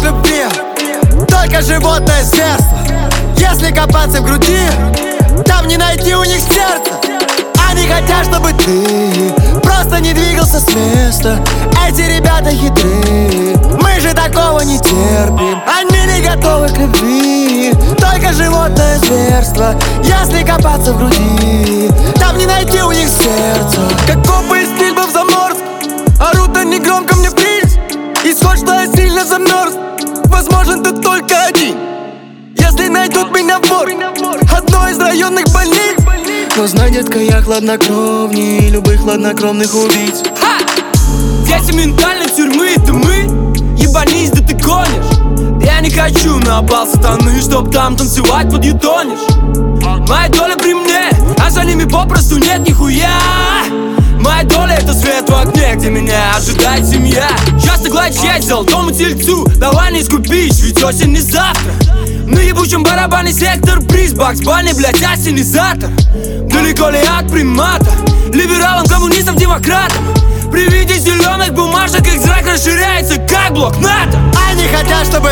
любви, только животное зверство. Если копаться в груди, там не найти у них сердца. Они хотят, чтобы ты просто не двигался с места. Эти ребята хитрые, мы же такого не терпим. Они не готовы к любви, только животное зверство. Если копаться в груди, там не найти у них сердца. Как копы из стрельбы в заморск, орут они громко мне приз. Исход, что я сильно замерз, возможен тут только один. Если найдут меня вор одной из районных больниц. Но знай, детка, я хладнокровней любых хладнокровных убийц. Дети ментальной тюрьмы, это мы. Ебанись, да ты гонишь. Я не хочу на бал сатаны, чтоб там танцевать подъютонишь. Моя доля при мне, а за ними попросту нет нихуя. Моя доля — это свет в окне, где меня ожидает семья. Часто гладь честь золотому тельцу, давай не скупись, ведь осень не завтра. На ебучем барабане сектор приз, бакс, бани, блять, ассенизатор. Далеко ли от примата, либералам, коммунистам, демократам. При виде зеленых бумажек их зрак расширяется, как блок НАТО. Они хотят, чтобы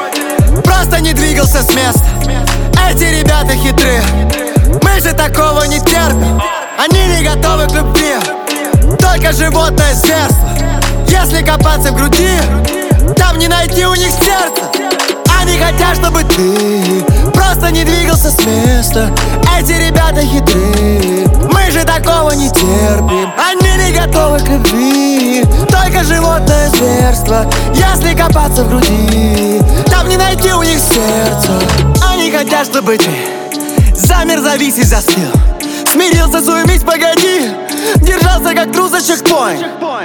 ты просто не двигался с места. Эти ребята хитрые, мы же такого не терпим. Они не готовы к любви, только животное зверство. Если копаться в груди, там не найти у них сердца. Они хотят, чтобы ты просто не двигался с места. Эти ребята хитрые, мы же такого не терпим. Они не готовы к любви, только животное зверство. Если копаться в груди, там не найти у них сердца. Они хотят, чтобы ты замер, завис и застыл. Смирился, суемись, погоди, держался как трус за чекпоинт.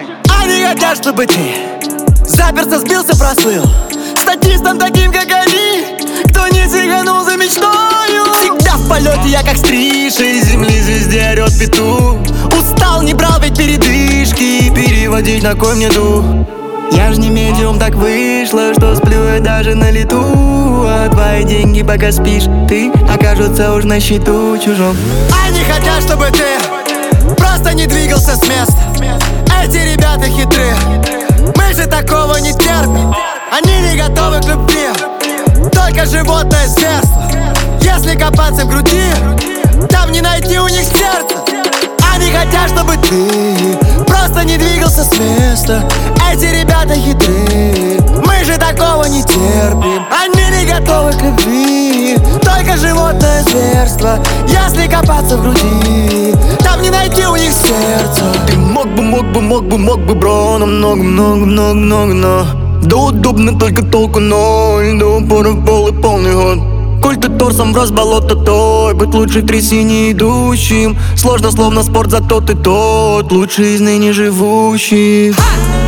Они хотят, чтобы ты заперся, сбился, прослыл статистом таким, как они, кто не сиганул за мечтою. Всегда в полете я как стриша, из земли звезде орет петух. Устал, не брал ведь передышки, переводить на кой мне дух. Я ж не медиум, так вышло, что сплю я даже на лету. А твои деньги, пока спишь, ты окажутся уж на счету чужом. Они хотят, чтобы ты просто не двигался с места. Эти ребята хитрые, мы же такого не терпим. Они не готовы к любви, только животное зверство. Если копаться в груди, там не найти у них сердца. Они хотят, чтобы ты просто не двигался с места. Эти ребята хитрые, мы же такого не терпим. Они не готовы к любви, только животное зверство. Если копаться в груди, там не найти у них сердца. Ты мог бы, бро, намного, но да удобно, только толку ноль. До упора в пол и полный год. Коль ты торсом в раз болото, той быть лучше трясине идущим. Сложно, словно спорт, зато ты тот лучший из ныне живущих.